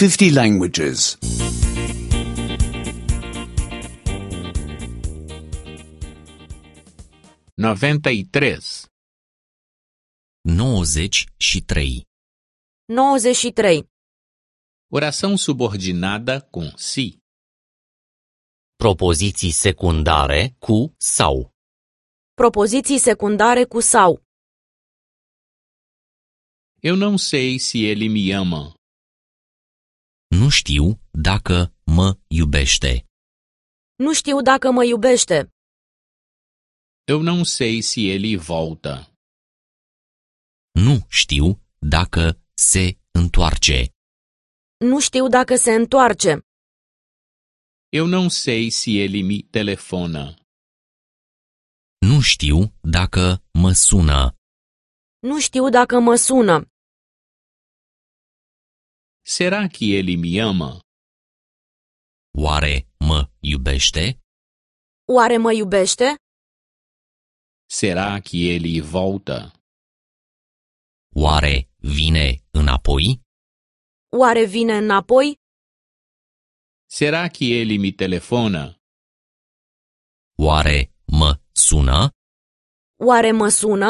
50 languages. 93. 93. 93. Oração subordinada com si. Propoziții secundare cu sau. Propoziții secundare cu sau. Eu não sei se ele me ama. Nu știu dacă mă iubește. Nu știu dacă mă iubește. Eu não sei se ele volta. Nu știu dacă se întoarce. Nu știu dacă se întoarce. Eu não sei se ele me telefona. Nu știu dacă mă sună. Nu știu dacă mă sună. Será que ele me ama? Oare mă iubește? Oare mă iubește? Será que ele volta? Oare vine înapoi? Oare vine înapoi? Será que ele me telefona? Oare mă sună? Oare mă sună?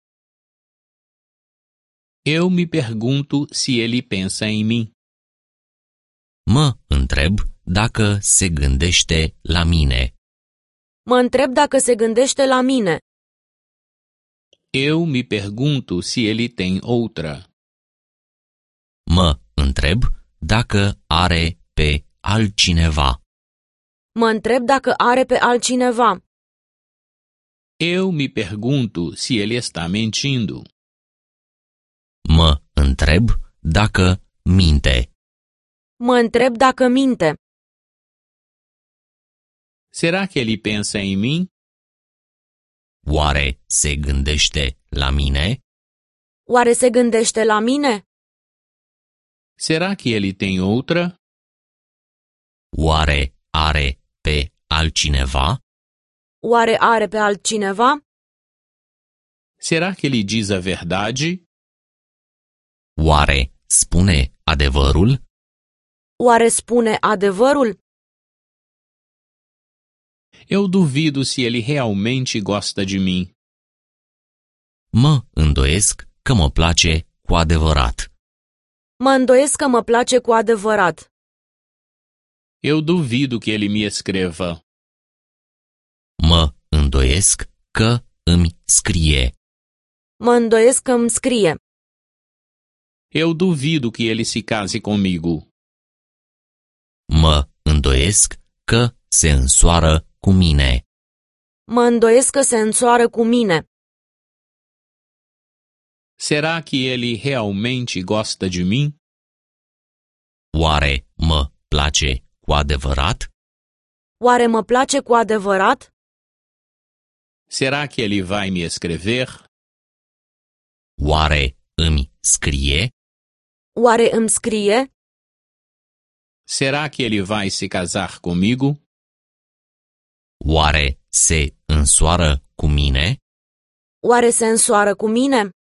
Eu me pergunto se ele pensa em mim. Mă întreb dacă se gândește la mine. Mă întreb dacă se gândește la mine. Eu me pergunto se ele tem outra. Mă întreb dacă are pe altcineva. Mă întreb dacă are pe altcineva. Eu me pergunto se ele está mentindo. Mă întreb dacă minte. Mă întreb dacă minte. Será que ele pensa em mim? Oare se gândește la mine? Oare se gândește la mine? Será que ele tem outra? Oare are pe altcineva? Oare are pe altcineva? Será que ele diz a verdade? Oare spune adevărul? Oare spune adevărul? Eu duvido se ele realmente gosta de mim. Mă îndoiesc că mă place cu adevărat. Mă îndoiesc că mă place cu adevărat. Eu duvido que ele me escreva. Mă îndoiesc că îmi scrie. Mă îndoiesc că îmi scrie. Eu duvido que ele se case comigo. Mă îndoiesc că se însoară cu mine. Mă îndoiesc că se însoară cu mine. Será que ele realmente gosta de mim? Oare mă place cu adevărat? Oare mă place cu adevărat? Será que ele vai me escrever? Oare îmi scrie? Oare îmi scrie? Será que ele vai se casar comigo? Oare se însoară cu mine? Oare se însoară cu mine?